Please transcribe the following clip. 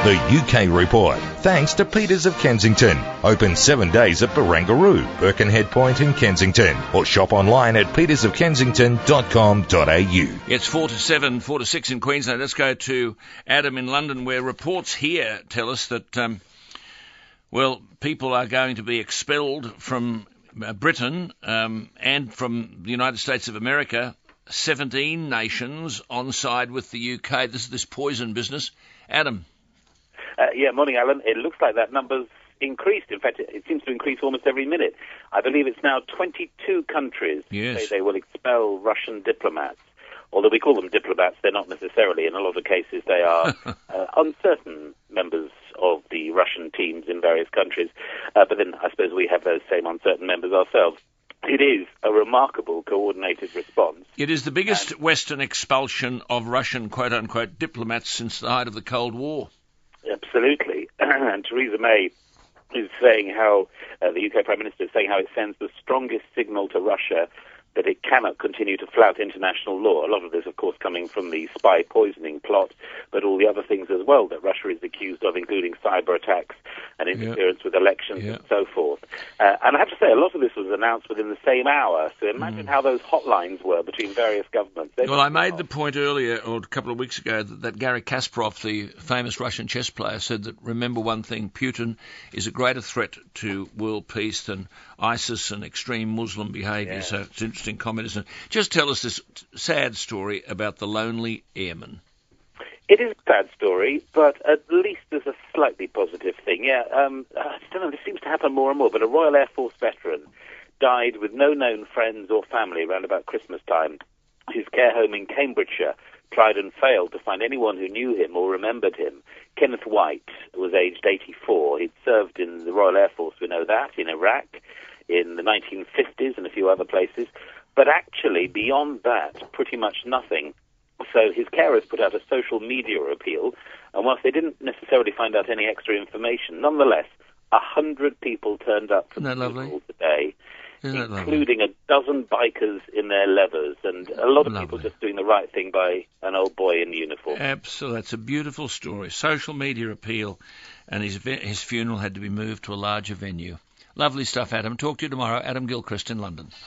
The UK Report, thanks to Peters of Kensington. Open 7 days at Barangaroo, Birkenhead Point in Kensington, or shop online at petersofkensington.com.au. It's 4 to 7, 4 to 6 in Queensland. Let's go to Adam in London, where reports here tell us that, people are going to be expelled from Britain and from the United States of America. 17 nations on side with the UK. This is this poison business. Adam. Morning, Alan. It looks like that number's increased. In fact, it seems to increase almost every minute. I believe it's now 22 countries say they will expel Russian diplomats. Although we call them diplomats, they're not necessarily. In a lot of cases, they are uncertain members of the Russian teams in various countries. But then I suppose we have those same uncertain members ourselves. It is a remarkable coordinated response. It is the biggest Western expulsion of Russian quote-unquote diplomats since the height of the Cold War. Absolutely. And Theresa May is saying how, the UK Prime Minister is saying how it sends the strongest signal to Russia that it cannot continue to flout international law. A lot of this, of course, coming from the spy poisoning plot, but all the other things as well that Russia is accused of, including cyber attacks and interference with elections and so forth. And I have to say, a lot of this was announced within the same hour, so imagine how those hotlines were between various governments. Well, I made the point earlier, or a couple of weeks ago, that Garry Kasparov, the famous Russian chess player, said that, remember one thing, Putin is a greater threat to world peace than ISIS and extreme Muslim behaviour. So it's interesting comment, isn't it? Just tell us this sad story about the lonely airman. It is a sad story, but at least there's a slightly positive thing. I don't know, this seems to happen more and more, but a Royal Air Force veteran died with no known friends or family around about Christmas time. His care home in Cambridgeshire tried and failed to find anyone who knew him or remembered him. Kenneth White was aged 84. He'd served in the Royal Air Force, we know that, in Iraq, in the 1950s and a few other places. But actually, beyond that, pretty much nothing. So his carers put out a social media appeal, and whilst they didn't necessarily find out any extra information, nonetheless, 100 people turned up for the funeral today, including a dozen bikers in their leathers, and a lot of people just doing the right thing by an old boy in uniform. Absolutely. That's a beautiful story. Social media appeal, and his funeral had to be moved to a larger venue. Lovely stuff, Adam. Talk to you tomorrow. Adam Gilchrist in London.